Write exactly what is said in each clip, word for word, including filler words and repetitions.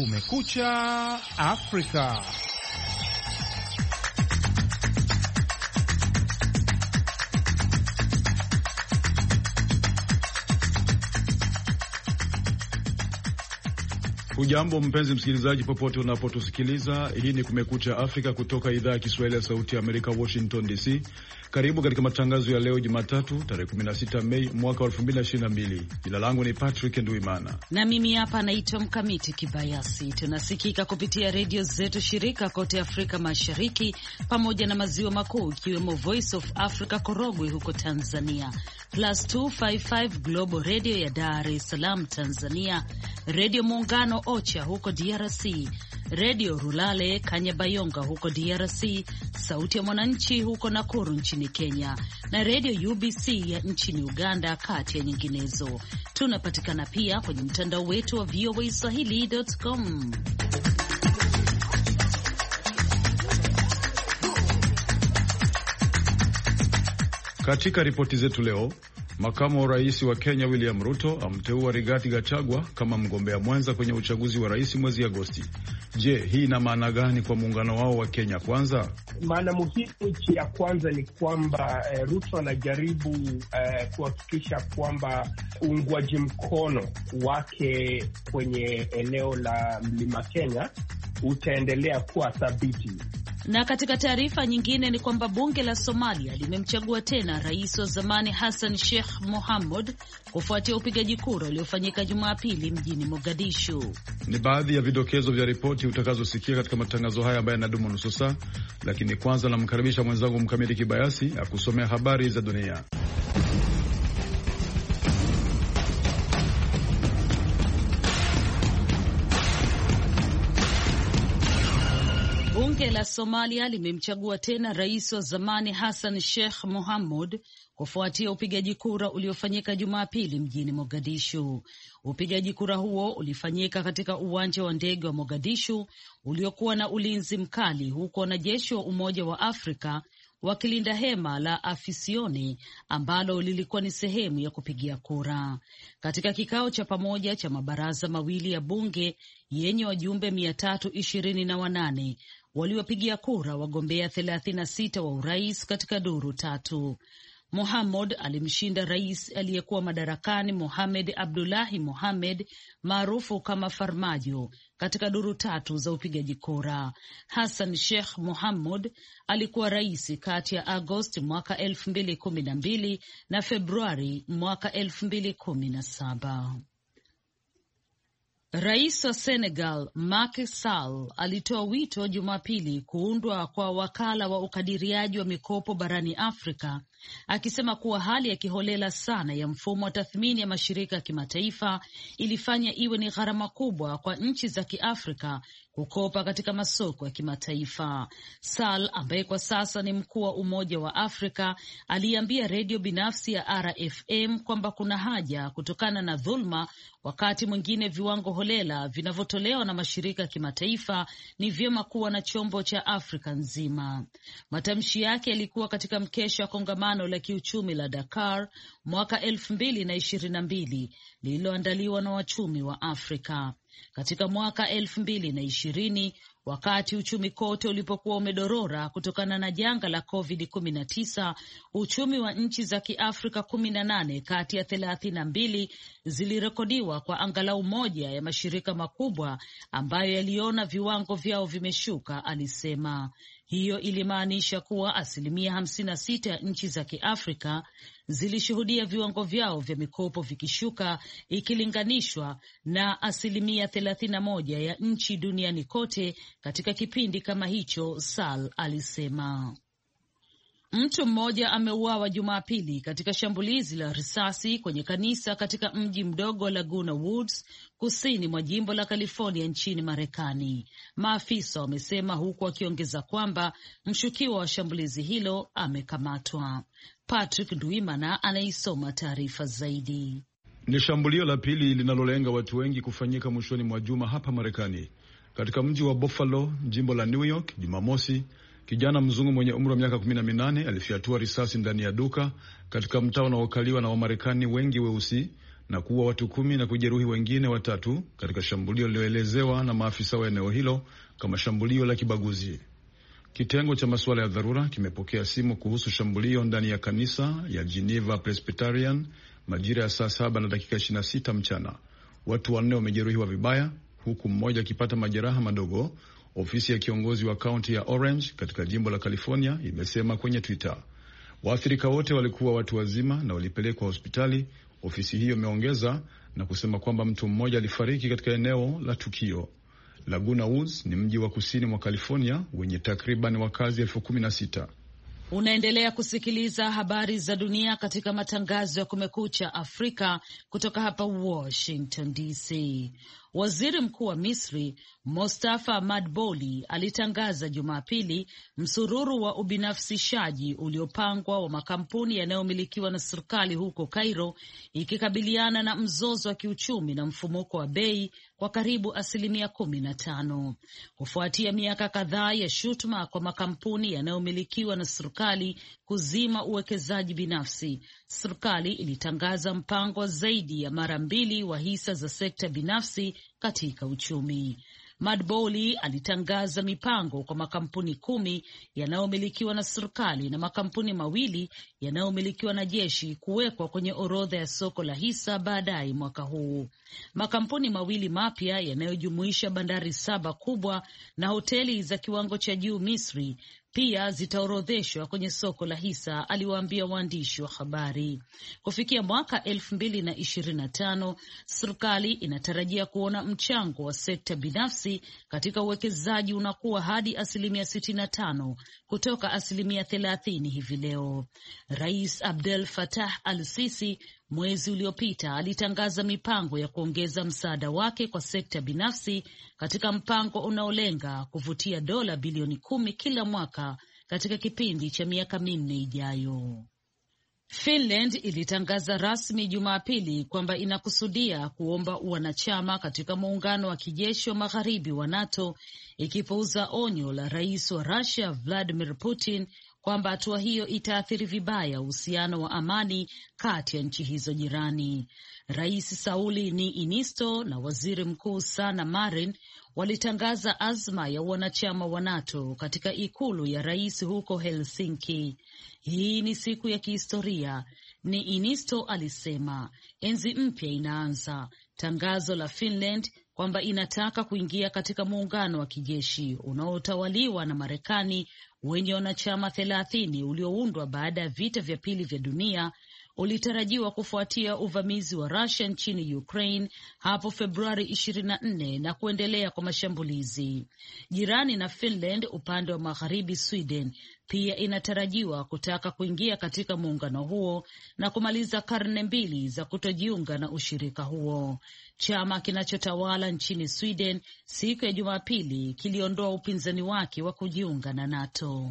Kumekucha Afrika. Hujambo mpenzi msikilizaji, popote unapotusikiliza. Hii ni Kumekucha Afrika kutoka idhaa ya Kiswahili ya Sauti ya Amerika, Washington D C. Karibu katika matangazo ya leo Jumatatu tarehe kumi na sita Mei mwaka elfu mbili ishirini na mbili. Jina langu ni Patrick Nduimana na mimi hapa naitwa Mkamiti Kibayasi. Tunasikika kupitia redio zetu shirika kote Afrika Mashariki pamoja na maziwa makuu, ikiwemo Voice of Africa Korogwe huko Tanzania, Plus two five five Global Radio ya Dar es Salaam Tanzania, Radio Muungano Ocha huko D R C, Radio Rulale Kanyabayonga huko D R C, Sauti ya Mwananchi huko Nakuru nchini Kenya, na Radio U B C ya nchini Uganda, kati ya nyinginezo. Tunapatikana pia kwenye mtandao wetu wa V O A Swahili dot com. Katika ripoti zetu leo, makamu wa rais wa Kenya William Ruto amteua Rigathi Gachagua kama mgombea mwenza kwenye uchaguzi wa rais mwezi Agosti. Je, hii ina maana gani kwa muungano wao wa Kenya Kwanza? Maana muhimu ya kwanza ni kwamba eh, Ruto anajaribu eh, kuhakikisha kwamba uungwaji mkono wake kwenye eneo la Mlima Kenya utaendelea kuwa thabiti. Na katika taarifa nyingine ni kwamba bunge la Somalia limemchagua tena rais wa zamani Hassan Sheikh Mohamud kufuatia upigaji kura uliofanyika Jumapili mjini Mogadishu. Ni baadhi ya vidokezo vya ripoti utakazosikia katika matangazo haya ambayo yanadumu nusu saa, lakini kwanza namkaribisha mwenzangu Mkamiti Kibayasi akusomea habari za dunia. Bunge la Somalia limemchagua tena rais wa zamani Hassan Sheikh Mohamud kufuatia upigaji kura uliofanyika Jumapili mjini Mogadishu. Upigaji kura huo ulifanyika katika uwanja wa ndege wa Mogadishu uliokuwa na ulinzi mkali, huku wanajeshi wa Umoja wa Afrika wakilinda hema la Afisioni ambalo lilikuwa ni sehemu ya kupigia kura. Katika kikao cha pamoja cha mabaraza mawili ya bunge yenye wajumbe mia tatu ishirini na wanane waliopigia kura wagombea thelathini na sita wa urais katika duru tatu. Mohamud alimshinda rais aliyekuwa madarakani Mohamed Abdullahi Mohamed maarufu kama Farmajo katika duru tatu za upigaji kura. Hassan Sheikh Mohamud alikuwa rais kati ya Agosti mwaka elfu mbili kumi na mbili na Februari mwaka elfu mbili kumi na saba. Rais wa Senegal Macky Sall alitoa wito Jumapili kuundwa kwa wakala wa ukadiriaji wa mikopo barani Afrika, akisema kuwa hali ya kiholela sana ya mfumo wa tathmini ya mashirika ya kimataifa ilifanya iwe ni gharama kubwa kwa nchi za Kiafrika kukopa katika masoko ya kimataifa. Sall, ambaye kwa sasa ni mkuu wa Umoja wa Afrika, aliambia redio binafsi ya R F M kwamba kuna haja, kutokana na dhulma wakati mwingine viwango holela vinavyotolewa na mashirika ya kimataifa, ni vyema kuwa na chombo cha Afrika nzima. Matamshi yake yalikuwa katika mkesha wa kongamano la kiuchumi la Dakar mwaka elfu mbili na ishirini na mbili lililoandaliwa na wachumi wa Afrika. Katika mwaka elfu mbili na ishirini, wakati uchumi kote ulipokuwa umedorora kutokana na janga la covid kumi na tisa, uchumi wa nchi za Kiafrika kumi na nane kati ya thelathini na mbili zilirekodiwa kwa angalau moja ya mashirika makubwa ambayo yaliona viwango vyao vimeshuka, alisema. Hiyo ilimaanisha kuwa asilimia hamsini na sita ya nchi za Kiafrika zilishuhudia viwango vyao vya mikopo vikishuka ikilinganishwa na asilimia thelathini na moja ya nchi duniani kote katika kipindi kama hicho, Sall alisema. Mtu mmoja ameuawa Jumapili katika shambulizi la risasi kwenye kanisa katika mji mdogo Laguna Woods, kusini mwa jimbo la California nchini Marekani, maafisa wamesema, huku wakiongeza kwamba mshukiwa wa shambulizi hilo amekamatwa. Patrick Nduimana anaisoma taarifa zaidi. Ni shambulio la pili linalolenga watu wengi kufanyika mwishoni mwa juma hapa Marekani. Katika mji wa Buffalo, jimbo la New York, Jumamosi, kijana mzungu mwenye umri wa miaka kumi na minane alifyatua risasi ndani ya duka katika mtaa unaokaliwa na Wamarekani wengi weusi na kuua watu kumi na kujeruhi wengine watatu katika shambulio lililoelezewa na maafisa wa eneo hilo kama shambulio la kibaguzi. Kitengo cha masuala ya dharura kimepokea simu kuhusu shambulio ndani ya kanisa ya Geneva Presbyterian majira ya saa saba na dakika ishirini na sita mchana. Watu wanne wamejeruhiwa vibaya huku mmoja akipata majeraha madogo, ofisi ya kiongozi wa kaunti ya Orange katika jimbo la California imesema kwenye Twitter. Waathirika wote walikuwa watu wazima na walipelekwa hospitali, ofisi hiyo imeongeza na kusema kwamba mtu mmoja alifariki katika eneo la tukio. Laguna Woods ni mji wa kusini mwa California wenye takriban wakazi elfu kumi na sita. Unaendelea kusikiliza habari za dunia katika matangazo ya Kumekucha Afrika kutoka hapa Washington D C. Waziri Mkuu wa Misri Mustafa Madbouly alitangaza Jumapili msururu wa ubinafsishaji uliopangwa wa makampuni yanayomilikiwa na serikali huko Cairo, ikikabiliana na mzozo wa kiuchumi na mfumuko wa bei kwa karibu asilimia kumi na tano. Kufuatia miaka kadhaa ya shutuma kwa makampuni yanayomilikiwa na serikali kuzima uwekezaji binafsi, serikali ilitangaza mpango wa zaidi ya mara mbili wa hisa za sekta binafsi katika uchumi. Madbouly alitangaza mipango kwa makampuni kumi yanayomilikiwa na serikali na makampuni mawili yanayomilikiwa na jeshi kuwekwa kwenye orodha ya soko la hisa baadaye mwaka huu. Makampuni mawili mapya yanayojumuisha bandari saba kubwa na hoteli za kiwango cha juu Misri pia zitaorodheshwa kwenye soko la hisa, aliwaambia waandishi wa habari. Kufikia mwaka elfu mbili na ishirini na tano, serikali inatarajia kuona mchango wa sekta binafsi katika uwekezaji unakuwa hadi asilimia sitini na tano kutoka asilimia thelathini hivi leo. Rais Abdel Fattah al-Sisi mwezi uliopita alitangaza mipango ya kuongeza msaada wake kwa sekta binafsi katika mpango unaolenga kuvutia dola bilioni kumi kila mwaka katika kipindi cha miaka minne ijayo. Finland ilitangaza rasmi Jumapili kwamba inakusudia kuomba wanachama katika muungano wa kijeshi wa magharibi wa NATO, ikipuuza onyo la rais wa Russia Vladimir Putin kwamba hatua hiyo itaathiri vibaya uhusiano wa amani kati ya nchi hizo jirani. Rais Sauli Niinisto na waziri mkuu Sanna Marin walitangaza azma ya wanachama wa NATO katika ikulu ya rais huko Helsinki. Hii ni siku ya kihistoria, Niinisto alisema. Enzi mpya inaanza. Tangazo la Finland kwamba inataka kuingia katika muungano wa kijeshi unaotawaliwa na Marekani wenye wanachama thelathini ulioundwa baada ya vita vya pili vya dunia ulitarajiwa kufuatia uvamizi wa Russia nchini Ukraine hapo Februari ishirini na nne na kuendelea kwa mashambulizi. Jirani na Finland, upande wa magharibi Sweden pia inatarajiwa kutaka kuingia katika muungano huo na kumaliza karne mbili za kutojiunga na ushirika huo. Chama kinachotawala nchini Sweden siku ya Jumapili kiliondoa upinzani wake wa kujiunga na NATO.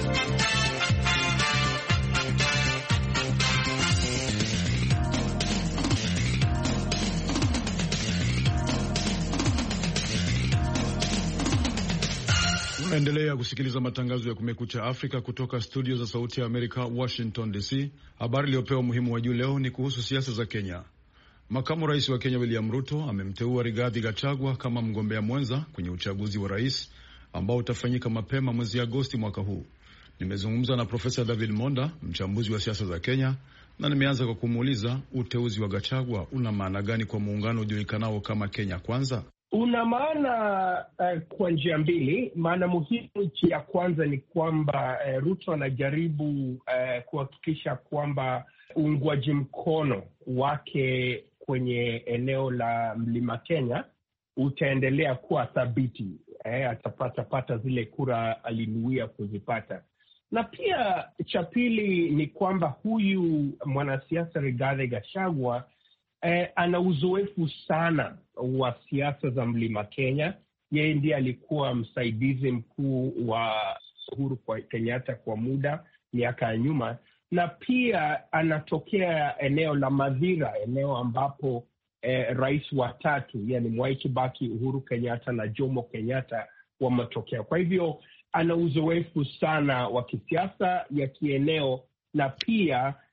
Endelea kusikiliza matangazo ya Kumekucha Afrika kutoka studio za Sauti ya Amerika, Washington D C. Habari iliyopewa umuhimu wa juu leo ni kuhusu siasa za Kenya. Makamu rais wa Kenya William Ruto amemteua Rigathi Gachagua kama mgombea mwenza kwenye uchaguzi wa rais ambao utafanyika mapema mwezi Agosti mwaka huu. Nimezungumza na Profesa David Monda, mchambuzi wa siasa za Kenya, na nimeanza kwa kumuuliza uteuzi wa Gachagua una maana gani kwa muungano ujulikanao kama Kenya Kwanza? Una maana uh, kwa njia mbili. Maana muhimu ya kwanza ni kwamba uh, Ruto anajaribu uh, kuhakikisha kwamba uungwaji mkono wake kwenye eneo la Mlima Kenya utaendelea kuwa thabiti. Eh, atapata pata zile kura alinuia kuzipata. Na pia cha pili ni kwamba huyu mwanasiasa Rigathi Gachagua Eh, ana uzoefu sana wa siasa za Mlima Kenya. Yeye ndiye alikuwa msaidizi mkuu wa Uhuru Kenyatta kwa muda miaka ya nyuma, na pia anatokea eneo la Mathira, eneo ambapo eh, rais watatu yani Mwai Kibaki, Uhuru Kenyatta na Jomo Kenyatta wametokea. Kwa hivyo ana uzoefu sana wa kisiasa ya kieneo, na pia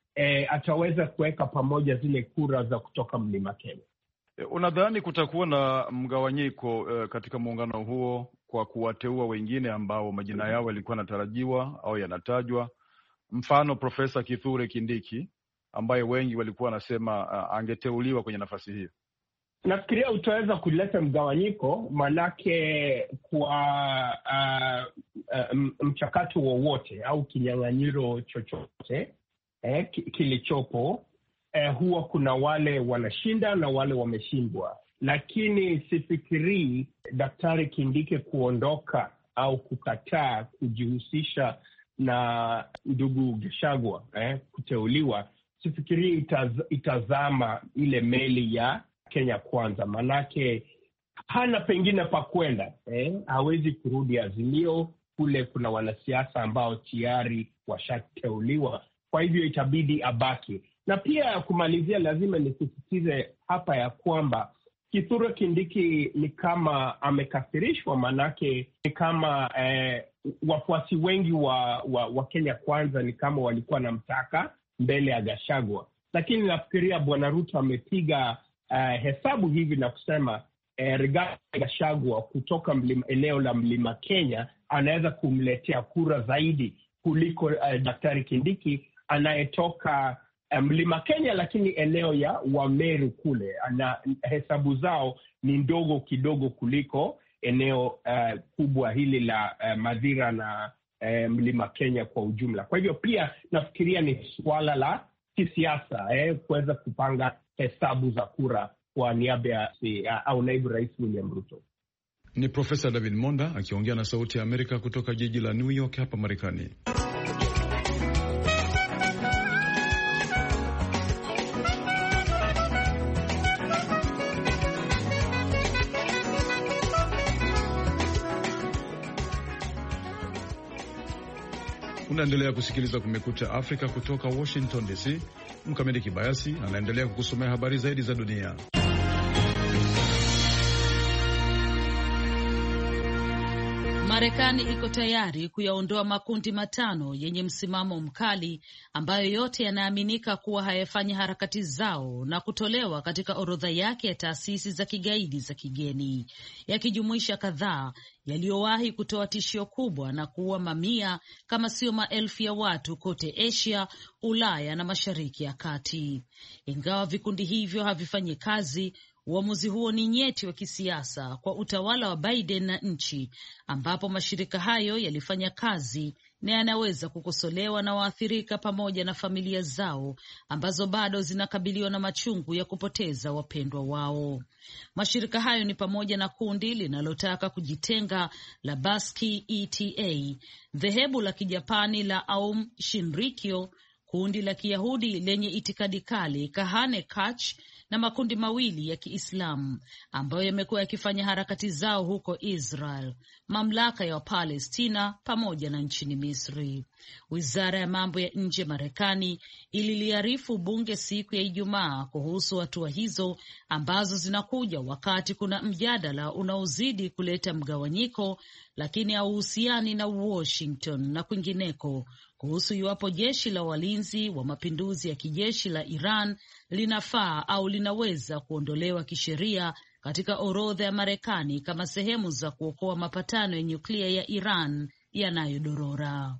eh, ataweza kuweka pamoja zile kura za kutoka Mlima Kenya. Unadhani kutakuwa na mgawanyiko uh, katika muungano huo kwa kuwateua wengine ambao majina yao yalikuwa yanatarajiwa au yanatajwa, mfano Profesa Kithure Kindiki ambaye wengi walikuwa wanasema uh, angeteuliwa kwenye nafasi hiyo? Nafikiria utaweza kuleta mgawanyiko, manake kwa uh, uh, mchakato wowote au kinyang'anyiro chochote eh, kilichopo eh, huwa kuna wale wanashinda na wale wameshindwa, lakini sifikirii Daktari Kindiki kuondoka au kukataa kujihusisha na ndugu Gachagua eh, kuteuliwa, sifikirii itaz, itazama ile meli ya Kenya Kwanza, manake hana pengine pa kwenda eh, hawezi kurudi Azimio. Kule kuna wanasiasa ambao tayari washateuliwa, kwa hivyo itabidi abaki. Na pia kumalizia, lazima nisisitize hapa ya kwamba Kithure Kindiki ni kama amekasirishwa, manake ni kama eh, wafuasi wengi wa, wa, wa Kenya Kwanza ni kama walikuwa na mtaka mbele ya Gachagua, lakini nafikiria Bwana Ruto amepiga Uh, hesabu hivi na kusema eh, Rigathi Gachagua kutoka mlima, eneo la Mlima Kenya anaweza kumletea kura zaidi kuliko uh, Daktari Kindiki anayetoka uh, Mlima Kenya, lakini eneo ya Wameru kule, ana hesabu zao ni ndogo kidogo kuliko eneo uh, kubwa hili la uh, Madhira na uh, Mlima Kenya kwa ujumla. Kwa hivyo pia nafikiria ni suala la kisiasa eh, kuweza kupanga hesabu za kura kwa niaba ya au naibu rais William Ruto. Ni Profesa David Monda akiongea na Sauti ya Amerika kutoka jiji la New York hapa Marekani. Unaendelea kusikiliza Kumekucha Afrika kutoka Washington D C. Mkamili Kibayasi anaendelea kukusomea habari zaidi za dunia. Marekani iko tayari kuyaondoa makundi matano yenye msimamo mkali ambayo yote yanaaminika kuwa hayafanyi harakati zao na kutolewa katika orodha yake ya taasisi za kigaidi za kigeni, yakijumuisha kadhaa yaliyowahi kutoa tishio kubwa na kuua mamia kama sio maelfu ya watu kote Asia, Ulaya na Mashariki ya Kati. Ingawa vikundi hivyo havifanyi kazi, uamuzi huo ni nyeti wa kisiasa kwa utawala wa Biden na nchi ambapo mashirika hayo yalifanya kazi na yanaweza kukosolewa na waathirika pamoja na familia zao ambazo bado zinakabiliwa na machungu ya kupoteza wapendwa wao. Mashirika hayo ni pamoja na kundi linalotaka kujitenga la Baski E T A, dhehebu la Kijapani la Aum Shinrikyo, kundi la Kiyahudi lenye itikadi kali Kahane Kach na makundi mawili ya Kiislamu ambayo yamekuwa yakifanya harakati zao huko Israel, mamlaka ya Palestina pamoja na nchini Misri. Wizara ya mambo ya nje Marekani ililiarifu bunge siku ya Ijumaa kuhusu hatua hizo ambazo zinakuja wakati kuna mjadala unaozidi kuleta mgawanyiko, lakini hauhusiani na Washington na kwingineko, kuhusu iwapo jeshi la walinzi wa mapinduzi ya kijeshi la Iran linafaa au linaweza kuondolewa kisheria katika orodha ya Marekani kama sehemu za kuokoa mapatano ya nyuklia ya Iran yanayodorora.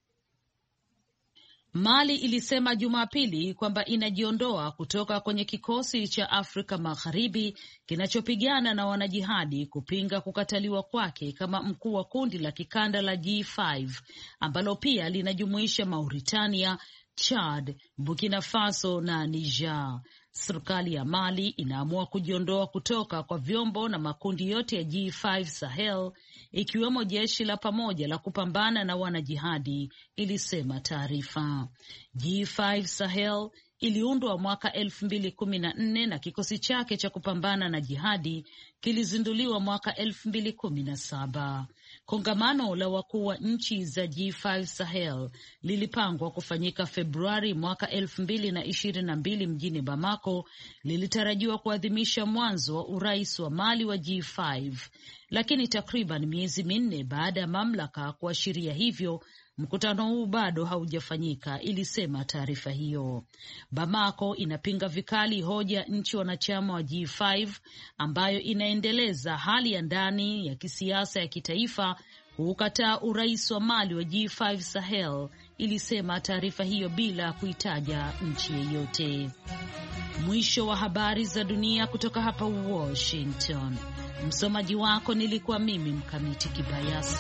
Mali ilisema Jumapili kwamba inajiondoa kutoka kwenye kikosi cha Afrika Magharibi kinachopigana na wanajihadi kupinga kukataliwa kwake kama mkuu wa kundi la kikanda la G tano ambalo pia linajumuisha Mauritania, Chad, Burkina Faso na Niger. Serikali ya Mali inaamua kujiondoa kutoka kwa vyombo na makundi yote ya G tano Sahel, ikiwemo jeshi la pamoja la kupambana na wanajihadi, ilisema taarifa. G tano Sahel iliundwa mwaka elfu mbili kumi na nne na kikosi chake cha kupambana na jihadi kilizinduliwa mwaka elfu mbili kumi na saba. Kongamano la wakuu wa nchi za G tano Sahel lilipangwa kufanyika Februari mwaka elfu mbili na ishirini na mbili mjini Bamako. Lilitarajiwa kuadhimisha mwanzo wa urais wa Mali wa G tano, lakini takriban miezi minne baada ya mamlaka kuashiria hivyo, Mkutano huu bado haujafanyika, ilisema taarifa hiyo. Bamako inapinga vikali hoja nchi wanachama wa G tano ambayo inaendeleza hali ya ndani ya kisiasa ya kitaifa kukataa urais wa Mali wa G tano Sahel, ilisema taarifa hiyo bila kuitaja nchi yeyote. Mwisho wa habari za dunia kutoka hapa Washington. Msomaji wako nilikuwa mimi Mkamiti Kibayasi.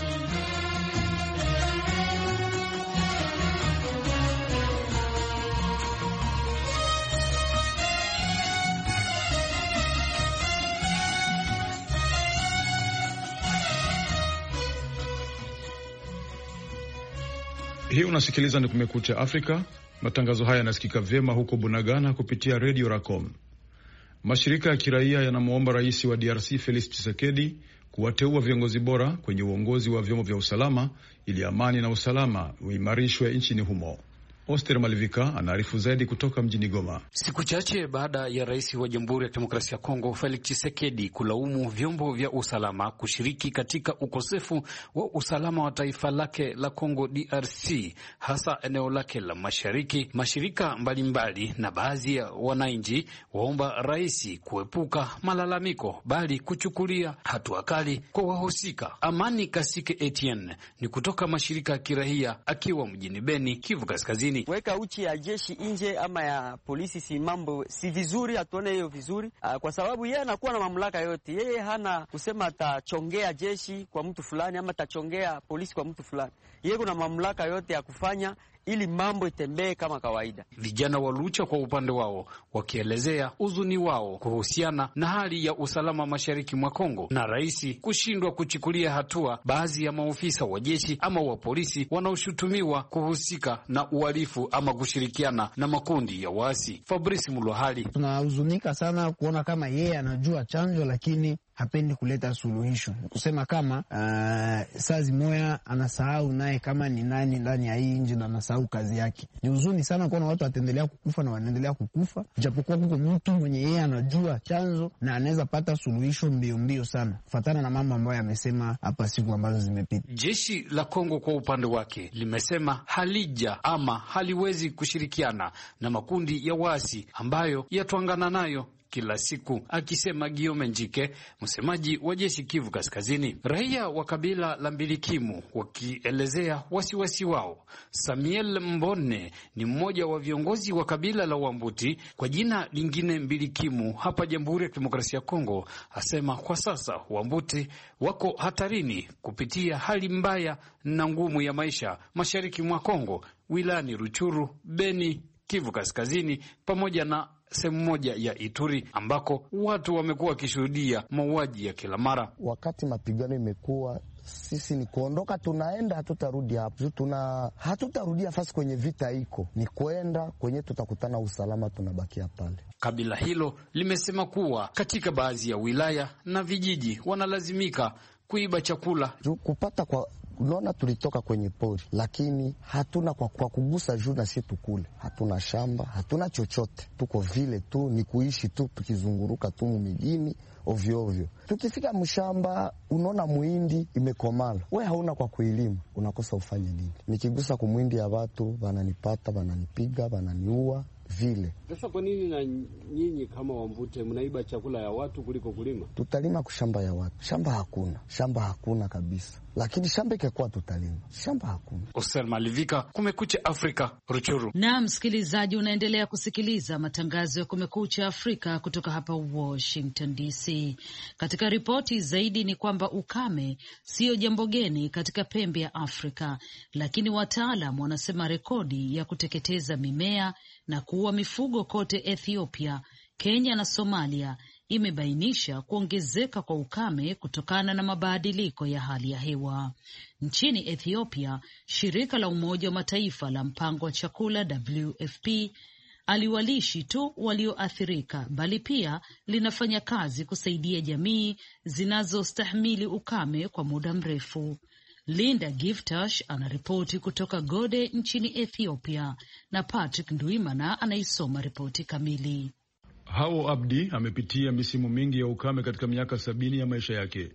Hii unasikiliza ni Kumekucha Afrika. Matangazo haya yanasikika vyema huko Bunagana kupitia Radio Racom. Mashirika ya kiraia yanamwomba rais wa D R C Felix Tshisekedi kuwateua viongozi bora kwenye uongozi wa vyombo vya usalama ili amani na usalama uimarishwe nchini humo. Oster Malivika anaarifu zaidi kutoka mjini Goma. Siku chache baada ya rais wa Jamhuri ya Kidemokrasia ya Kongo Felix Tshisekedi kulaumu vyombo vya usalama kushiriki katika ukosefu wa usalama wa taifa lake la Kongo D R C, hasa eneo lake la mashariki, mashirika mbalimbali mbali na baadhi ya wananchi waomba rais kuepuka malalamiko bali kuchukulia hatua kali kwa wahusika. Amani Kasike Etienne ni kutoka mashirika ya kiraia akiwa mjini Beni, Kivu Kaskazini. Weka uchi ya jeshi nje ama ya polisi si mambo si vizuri, hatuone hiyo vizuri. Aa, kwa sababu yeye anakuwa na mamlaka yote. Yeye hana kusema atachongea jeshi kwa mtu fulani ama atachongea polisi kwa mtu fulani. Yeye kuna mamlaka yote ya kufanya ili mambo itembee kama kawaida. Vijana wa Lucha kwa upande wao wakielezea uzuni wao kuhusiana na hali ya usalama mashariki mwa Kongo na rais kushindwa kuchukulia hatua baadhi ya maofisa wa jeshi ama wa polisi wanaoshutumiwa kuhusika na uhalifu ama kushirikiana na makundi ya waasi. Fabrice Mulohali: tunahuzunika sana kuona kama yeye anajua chanjo lakini hapendi kuleta suluhisho. Kusema kama uh, saa zimoya anasahau naye kama ni nani ndani ya hii nje na anasahau kazi yake. Ni huzuni sana kuona watu wataendelea kukufa na wanaendelea kukufa, japokuwa kuko mtu mwenye yeye anajua chanzo na anaweza pata suluhisho mbio mbio sana, kufuatana na mambo ambayo yamesema hapa siku ambazo zimepita. Jeshi la Kongo kwa upande wake limesema halija ama haliwezi kushirikiana na makundi ya waasi ambayo yatwangana nayo kila siku, akisema Guillaume Njike, msemaji wa jeshi Kivu Kaskazini. Raia wa kabila la Mbilikimu wakielezea wasiwasi wao. Samuel Mbone ni mmoja wa viongozi wa kabila la Wambuti kwa jina lingine Mbilikimu hapa Jamhuri ya Kidemokrasia ya Kongo, asema kwa sasa Wambuti wako hatarini kupitia hali mbaya na ngumu ya maisha mashariki mwa Kongo, wilani Ruchuru, Beni, Kivu Kaskazini pamoja na sehemu moja ya Ituri ambako watu wamekuwa wakishuhudia mauaji ya kila mara. Wakati mapigano imekuwa, sisi ni kuondoka, tunaenda, hatutarudi hapo. Tuna hatutarudia fasi kwenye vita iko. Ni kwenda kwenye tutakutana usalama, tunabakia pale. Kabila hilo limesema kuwa katika baadhi ya wilaya na vijiji wanalazimika kuiba chakula kupata kwa. Unaona, tulitoka kwenye pori lakini hatuna kwa, kwa kugusa juu na si tukule. Hatuna shamba, hatuna chochote. Tuko vile tu ni kuishi tu tukizunguruka tu mumigini ovyo ovyo. Tukifika mshamba unaona muhindi imekomala. We hauna kwa kuilima, unakosa ufanye nini? Nikigusa kumuhindi ya watu wananipata, wananipiga, wananiua vile. Sasa kwa nini na nyinyi kama Wambute mnaiba chakula ya watu kuliko kulima? Tutalima kushamba ya watu. Shamba hakuna. Shamba hakuna kabisa. Lakini shamba ikikuwa tutalima. Shamba hakuna. Oser Malivika, Kumekucha Afrika, Ruchuru. Na msikilizaji, unaendelea kusikiliza matangazo ya Kumekucha Afrika kutoka hapa Washington D C. Katika ripoti zaidi ni kwamba ukame sio jambo geni katika pembe ya Afrika, lakini wataalam wanasema rekodi ya kuteketeza mimea na kuua mifugo kote Ethiopia, Kenya na Somalia imebainisha kuongezeka kwa ukame kutokana na mabadiliko ya hali ya hewa. Nchini Ethiopia, shirika la Umoja wa Mataifa la mpango wa chakula W F P aliwalishi tu walioathirika, bali pia linafanya kazi kusaidia jamii zinazostahimili ukame kwa muda mrefu. Linda Giftash anaripoti kutoka Gode nchini Ethiopia na Patrick Ndwimana anaisoma ripoti kamili. Hao Abdi amepitia misimu mingi ya ukame katika miaka sabini ya maisha yake,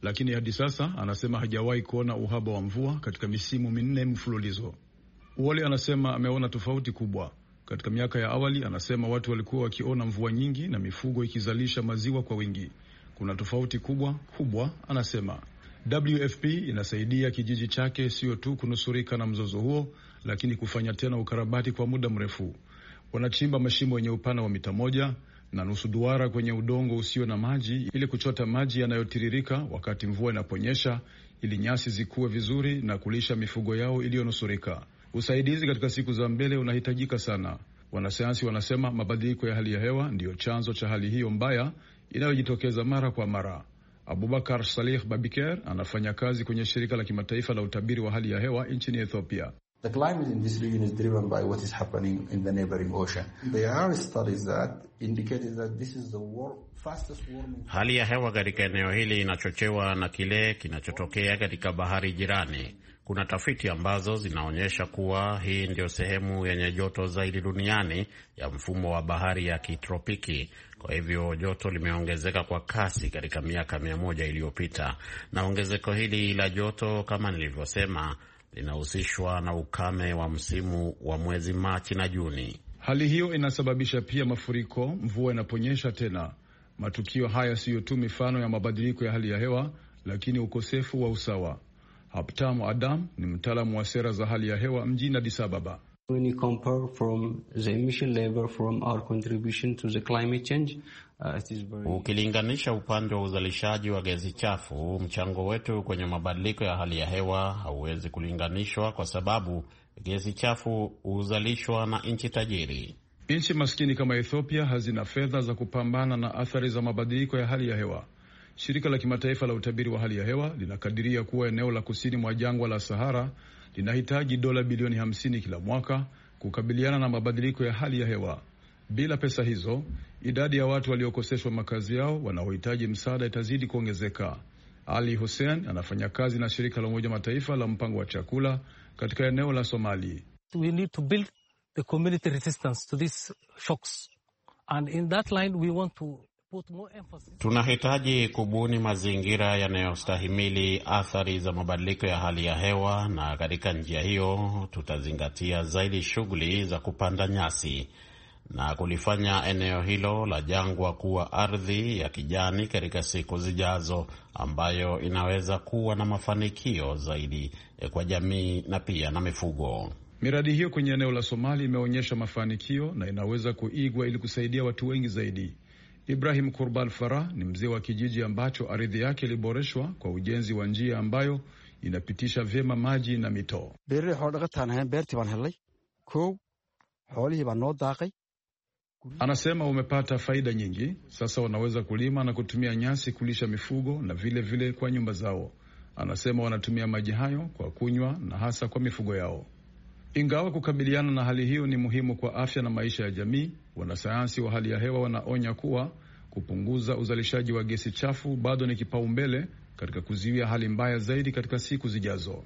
lakini hadi sasa anasema hajawahi kuona uhaba wa mvua katika misimu minne mfululizo. Wole anasema ameona tofauti kubwa. Katika miaka ya awali, anasema watu walikuwa wakiona mvua nyingi na mifugo ikizalisha maziwa kwa wingi. Kuna tofauti kubwa kubwa, anasema. W F P inasaidia kijiji chake sio tu kunusurika na mzozo huo, lakini kufanya tena ukarabati kwa muda mrefu. Wanachimba mashimo yenye upana wa mita moja na nusu duara kwenye udongo usio na maji ili kuchota maji yanayotiririka wakati mvua inaponyesha, ili nyasi zikue vizuri na kulisha mifugo yao iliyonusurika. Usaidizi katika siku za mbele unahitajika sana. Wanasayansi wanasema mabadiliko ya hali ya hewa ndiyo chanzo cha hali hiyo mbaya inayojitokeza mara kwa mara. Abubakar Salih Babiker anafanya kazi kwenye shirika la kimataifa la utabiri wa hali ya hewa nchini Ethiopia. The climate in this region is driven by what is happening in the neighboring ocean. There are studies that indicate that this is the war, fastest warming. Hali ya hewa katika eneo hili inachochewa na kile kinachotokea katika bahari jirani. Kuna tafiti ambazo zinaonyesha kuwa hii ndio sehemu yenye joto zaidi duniani ya mfumo wa bahari ya kitropiki. Kwa hivyo joto limeongezeka kwa kasi katika miaka mia moja iliyopita, na ongezeko hili la joto, kama nilivyosema, linahusishwa na ukame wa msimu wa mwezi Machi na Juni. Hali hiyo inasababisha pia mafuriko mvua inaponyesha tena. Matukio haya siyo tu mifano ya mabadiliko ya hali ya hewa, lakini ukosefu wa usawa. Haptamu Adam ni mtaalamu wa sera za hali ya hewa mjini Addis Ababa. When you compare from the emission level from our contribution to the climate change, uh, it is very... Ukilinganisha upande wa uzalishaji wa gesi chafu, mchango wetu kwenye mabadiliko ya hali ya hewa hauwezi kulinganishwa, kwa sababu gesi chafu huzalishwa na nchi tajiri. Nchi maskini kama Ethiopia hazina fedha za kupambana na athari za mabadiliko ya hali ya hewa. Shirika la kimataifa la utabiri wa hali ya hewa linakadiria kuwa eneo la kusini mwa jangwa la Sahara linahitaji dola bilioni hamsini kila mwaka kukabiliana na mabadiliko ya hali ya hewa. Bila pesa hizo, idadi ya watu waliokoseshwa makazi yao wanaohitaji msaada itazidi kuongezeka. Ali Hussein anafanya kazi na shirika la Umoja Mataifa la mpango wa chakula katika eneo la Somali. We need to build the community resistance to these shocks, and in that line we want to Tunahitaji kubuni mazingira yanayostahimili athari za mabadiliko ya hali ya hewa, na katika njia hiyo tutazingatia zaidi shughuli za kupanda nyasi na kulifanya eneo hilo la jangwa kuwa ardhi ya kijani katika siku zijazo, ambayo inaweza kuwa na mafanikio zaidi kwa jamii na pia na mifugo. Miradi hiyo kwenye eneo la Somali imeonyesha mafanikio na inaweza kuigwa ili kusaidia watu wengi zaidi. Ibrahim Kurbal Farah ni mzee wa kijiji ambacho ardhi yake iliboreshwa kwa ujenzi wa njia ambayo inapitisha vyema maji na mito. Anasema umepata faida nyingi. Sasa wanaweza kulima na kutumia nyasi kulisha mifugo na vile vile kwa nyumba zao. Anasema wanatumia maji hayo kwa kunywa na hasa kwa mifugo yao. Ingawa kukabiliana na hali hiyo ni muhimu kwa afya na maisha ya jamii, wanasayansi wa hali ya hewa wanaonya kuwa kupunguza uzalishaji wa gesi chafu bado ni kipaumbele katika kuzuia hali mbaya zaidi katika siku zijazo.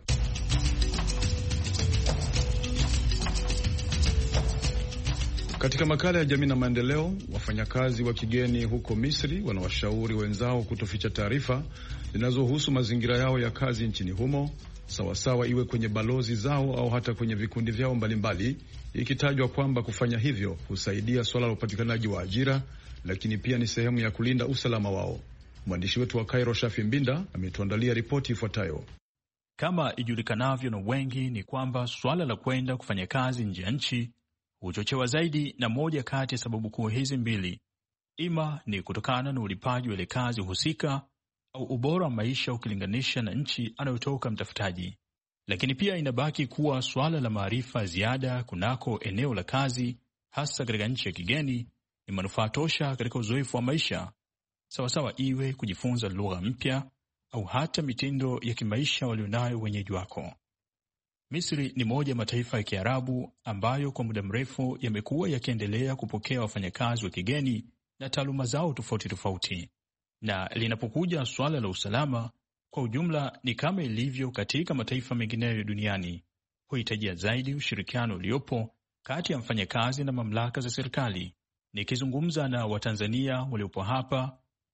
Katika makala ya jamii na maendeleo, wafanyakazi wa kigeni huko Misri wanawashauri wenzao kutoficha taarifa zinazohusu mazingira yao ya kazi nchini humo, sawasawa iwe kwenye balozi zao au hata kwenye vikundi vyao mbalimbali, ikitajwa kwamba kufanya hivyo husaidia swala la upatikanaji wa ajira, lakini pia ni sehemu ya kulinda usalama wao. Mwandishi wetu wa Cairo, Shafi Mbinda, ametuandalia ripoti ifuatayo. Kama ijulikanavyo na wengi, ni kwamba swala la kwenda kufanya kazi nje ya nchi huchochewa zaidi na moja kati ya sababu kuu hizi mbili. Ima ni kutokana na ulipaji wa ile kazi husika au ubora wa maisha ukilinganisha na nchi anayotoka mtafutaji. Lakini pia inabaki kuwa swala la maarifa ziada kunako eneo la kazi, hasa katika nchi ya kigeni, ni manufaa tosha katika uzoefu wa maisha, sawasawa iwe kujifunza lugha mpya au hata mitindo ya kimaisha walionayo wenyeji wako. Misri ni moja ya mataifa ya Kiarabu ambayo kwa muda mrefu yamekuwa yakiendelea kupokea wafanyakazi wa kigeni na taaluma zao tofauti tofauti. Na linapokuja swala la usalama, kwa ujumla ni kama ilivyo katika mataifa mengineyo duniani, huhitajia zaidi ushirikiano uliopo kati ya mfanyakazi na mamlaka za serikali. Nikizungumza na Watanzania waliopo hapa,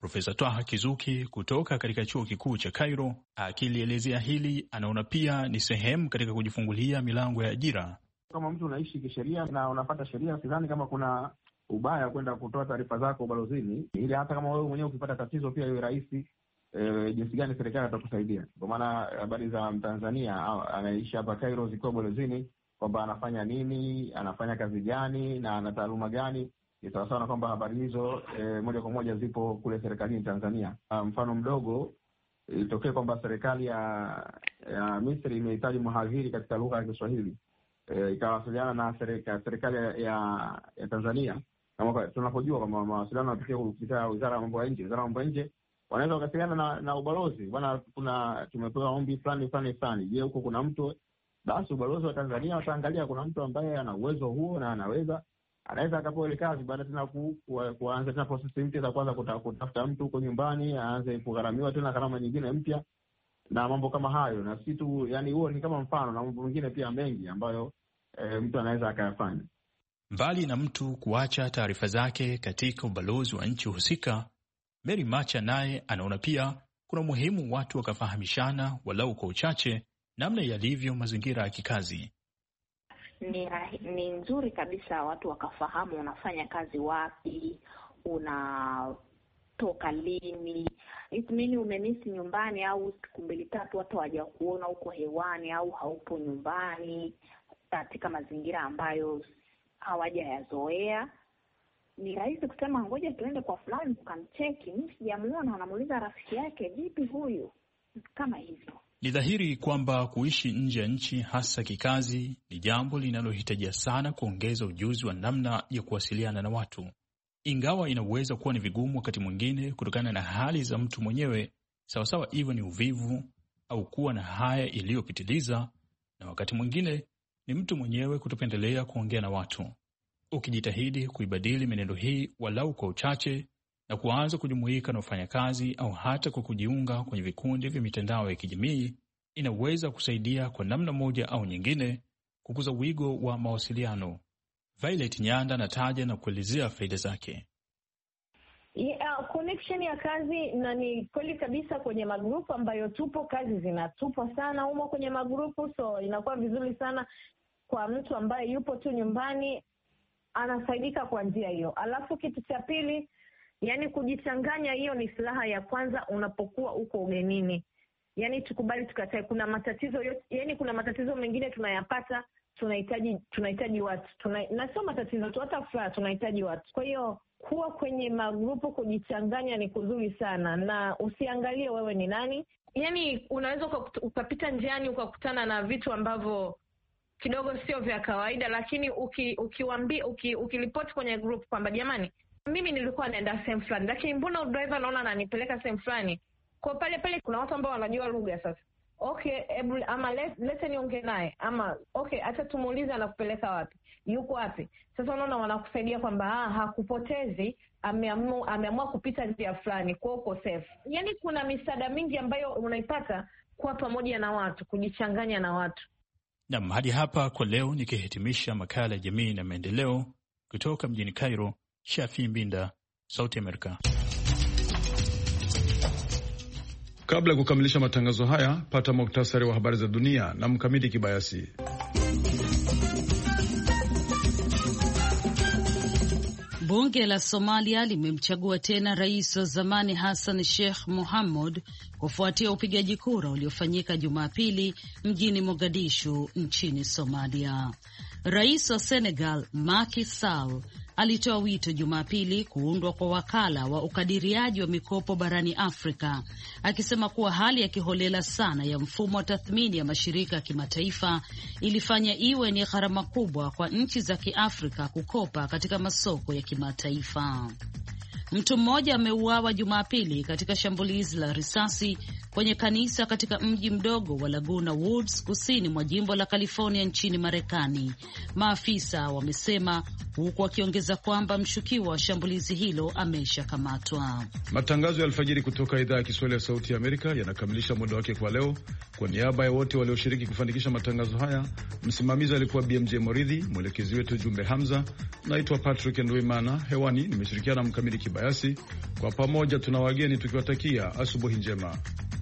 Profesa Twaha Kizuki kutoka katika chuo kikuu cha Cairo akilielezea hili, anaona pia ni sehemu katika kujifungulia milango ya ajira. Kama mtu unaishi kisheria na unapata sheria, sidhani kama kuna ubaya kwenda kutoa taarifa zako ubalozini, ili hata kama wewe mwenyewe ukipata tatizo pia iwe rahisi e, jinsi gani serikali atakusaidia. Kwa maana habari za Mtanzania anaishi hapa Cairo zikiwa ubalozini, kwamba anafanya nini, anafanya kazi gani na ana taaluma gani, ni sawa sawa na kwamba habari hizo e, moja kwa moja zipo kule serikalini Tanzania. A, mfano mdogo itokee kwamba serikali ya, ya Misri imehitaji mhadhiri katika lugha ya Kiswahili, e, ikawasiliana na serikali, serikali ya, ya Tanzania. Kama tunapojua kwamba mawasiliano yanapitia kupitia Wizara ya Mambo ya Nje, Wizara ya Mambo ya Nje wanaweza wakasiliana na, na ubalozi, bwana, kuna tumepewa ombi fulani fulani fulani, je, huko kuna mtu? Basi ubalozi wa Tanzania wataangalia kuna mtu ambaye ana uwezo huo na anaweza anaweza akapewa ile kazi, baada tena ku, ku, kuanza tena process mpya za kwanza kutafuta mtu huko nyumbani, aanze kugharamiwa tena gharama nyingine mpya na mambo kama hayo. Na si tu, yani huo ni kama mfano, na mambo mengine pia mengi ambayo e, mtu anaweza akayafanya. Mbali na mtu kuacha taarifa zake katika ubalozi wa nchi husika, Mary Macha naye anaona pia kuna muhimu watu wakafahamishana walau kwa uchache namna yalivyo mazingira ya kikazi. Ni, ni nzuri kabisa watu wakafahamu unafanya kazi wapi, unatoka lini, itimini umemisi nyumbani au siku mbili tatu watu waja kuona uko hewani au haupo nyumbani katika mazingira ambayo hawajayazoea. Ni rahisi kusema ngoja tuende kwa fulani tukamcheki, mimi sijamuona, anamuuliza rafiki yake, vipi huyu, kama hivyo. Ni dhahiri kwamba kuishi nje ya nchi hasa kikazi ni jambo linalohitajia sana kuongeza ujuzi wa namna ya kuwasiliana na watu. Ingawa inaweza kuwa ni vigumu wakati mwingine kutokana na hali za mtu mwenyewe, sawasawa iwe ni uvivu au kuwa na haya iliyopitiliza, na wakati mwingine ni mtu mwenyewe kutopendelea kuongea na watu. Ukijitahidi kuibadili menendo hii walau kwa uchache na kuanza kujumuika na wafanyakazi au hata kwa kujiunga kwenye vikundi vya mitandao ya kijamii, inaweza kusaidia kwa namna moja au nyingine kukuza wigo wa mawasiliano. Violet Nyanda anataja na kuelezea faida zake. Yeah, connection ya kazi, na ni kweli kabisa kwenye magrupu ambayo tupo, kazi zinatupwa sana humo kwenye magrupu, so inakuwa vizuri sana kwa mtu ambaye yupo tu nyumbani, anasaidika kwa njia hiyo. Alafu kitu cha pili, yani kujichanganya, hiyo ni silaha ya kwanza unapokuwa uko ugenini. Yani tukubali tukatae, kuna matatizo yote, yani kuna matatizo mengine tunayapata, tunahitaji tunahitaji watu. Tuna, na sio matatizo tu, hata furaha tunahitaji watu. Kwa hiyo kuwa kwenye magrupu, kujichanganya ni kuzuri sana, na usiangalie wewe ni nani. Yani unaweza ukapita njiani ukakutana na vitu ambavyo kidogo sio vya kawaida, lakini uki ukiwaambia uki, ukiripoti kwenye group kwamba jamani, mimi nilikuwa naenda sehemu fulani, lakini mbona driver naona ananipeleka sehemu fulani, kwa pale pale kuna watu ambao wanajua lugha. Sasa okay, ebu, ama let, lete niongee naye, ama okay, acha tumuulize anakupeleka wapi, yuko wapi. Sasa unaona wanakusaidia kwamba ah, hakupotezi, ameamua ameamua kupita njia fulani, kwa uko safe. Yani kuna misaada mingi ambayo unaipata kwa pamoja na watu, kujichanganya na watu. Na hadi hapa kwa leo nikihitimisha makala ya jamii na maendeleo kutoka mjini Cairo. Shafi Mbinda, Sauti Amerika. Kabla ya kukamilisha matangazo haya, pata muktasari wa habari za dunia na Mkamiti Kibayasi. Bunge la Somalia limemchagua tena rais wa zamani Hassan Sheikh Mohamud kufuatia upigaji kura uliofanyika Jumapili mjini Mogadishu nchini Somalia. Rais wa Senegal Macky Sall alitoa wito Jumapili kuundwa kwa wakala wa ukadiriaji wa mikopo barani Afrika, akisema kuwa hali ya kiholela sana ya mfumo wa tathmini ya mashirika ya kimataifa ilifanya iwe ni gharama kubwa kwa nchi za Kiafrika kukopa katika masoko ya kimataifa. Mtu mmoja ameuawa Jumapili katika shambulizi la risasi kwenye kanisa katika mji mdogo wa Laguna Woods kusini mwa jimbo la California nchini Marekani, maafisa wamesema, huku wakiongeza kwamba mshukiwa wa shambulizi hilo ameshakamatwa. Matangazo ya alfajiri kutoka idhaa ya Kiswahili ya Sauti ya Amerika yanakamilisha muda wake kwa leo. Kwa niaba ya wote walioshiriki kufanikisha matangazo haya, msimamizi alikuwa B M J Moridhi, mwelekezi wetu Jumbe Hamza. Naitwa Patrick Ndwimana, hewani nimeshirikiana na Mkamili Kibayasi. Kwa pamoja tuna wageni tukiwatakia asubuhi njema.